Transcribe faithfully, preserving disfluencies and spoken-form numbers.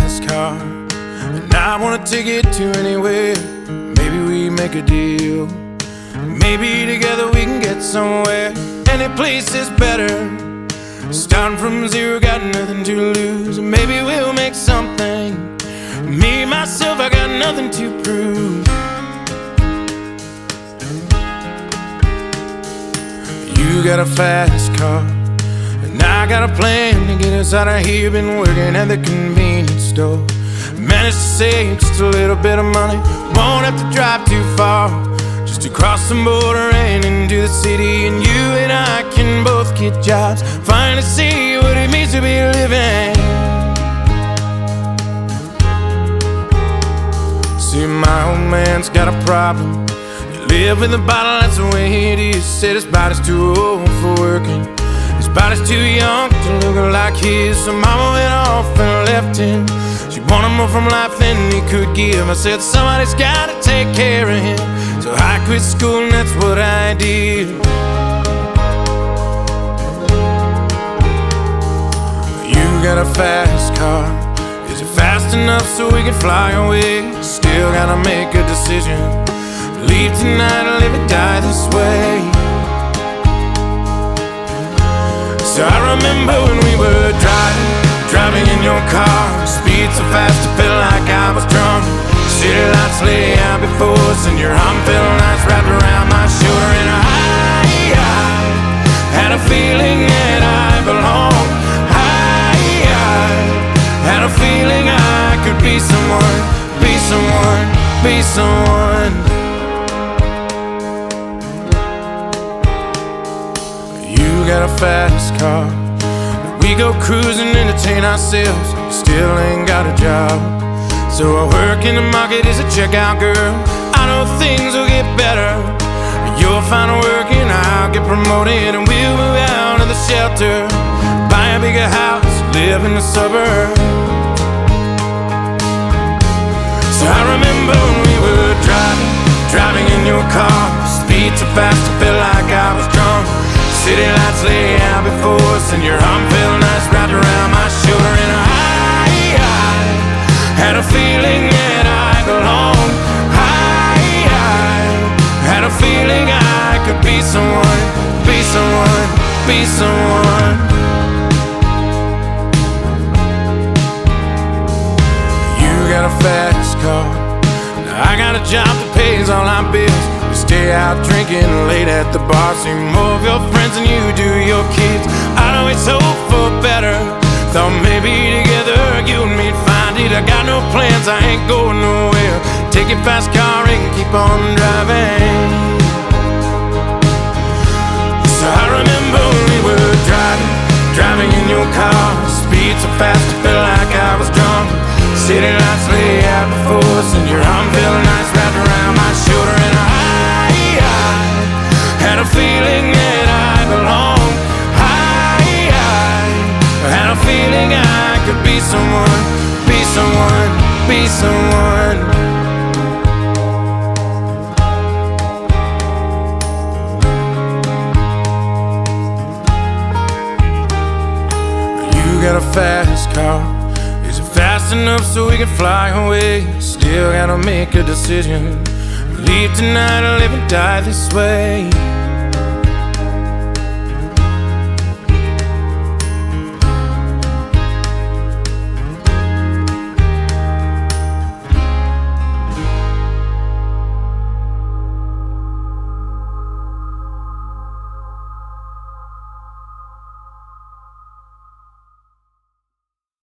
fast car, and I wanna take it to anywhere. Maybe we make a deal. Maybe together we can get somewhere. Any place is better. Starting from zero, got nothing to lose. Maybe we'll make something. Me, myself, I got nothing to prove. You got a fast car, and I got a plan to get us out of here. Been working at the convenience store. Managed to save just a little bit of money. Won't have to drive too far, just to cross the border and into the city. And you and I can both get jobs, finally see what it means to be living. See, my old man's got a problem. He live in the bottle, that's the way it is. Said his body's too old for working, his body's too young to look like his. So mama went off and left him. She wanted more from life than he could give. I said somebody's gotta take care of him, so I quit school and that's what I did. You got a fast car, is it fast enough so we can fly away? Still gotta make a decision. Leave tonight or live or die this way. So I remember when we were driving, driving in your car. Speed so fast I felt like I was drunk. City lights lay out before us, and your arm felt nice wrapped around my shoulder. And I, I had a feeling that I belonged. I, I had a feeling I could be someone, be someone, be someone. You got a fast car, we go cruising, entertain ourselves. Still ain't got a job, so I work in the market as a checkout girl. I know things will get better. You'll find work and I'll get promoted, and we'll move out of the shelter, buy a bigger house, live in the suburbs. So I remember when we were driving, driving in your car. Speed so fast I felt like I was drunk. City lights lay out before us, and your arm felt nice wrapped around my shoulder. And I, I had a feeling that I belonged. I, I had a feeling I could be someone, be someone, be someone. You got a fast car, now I got a job that pays all our bills. Stay out drinking late at the bar, see more of your friends than you do your kids. I'd always hope for better, thought maybe together you and me'd find it. I got no plans, I ain't going nowhere. Take your fast car and keep on driving. So I remember when we were driving, driving in your car. Speed so fast I felt like I was drunk. City lights lay out before us, and your arm felt nice wrapped around my shoulder. And I had a feeling that I belonged. I, I had a feeling I could be someone, be someone, be someone. You got a fast car, is it fast enough so we can fly away? Still gotta make a decision. Leave tonight or live and die this way.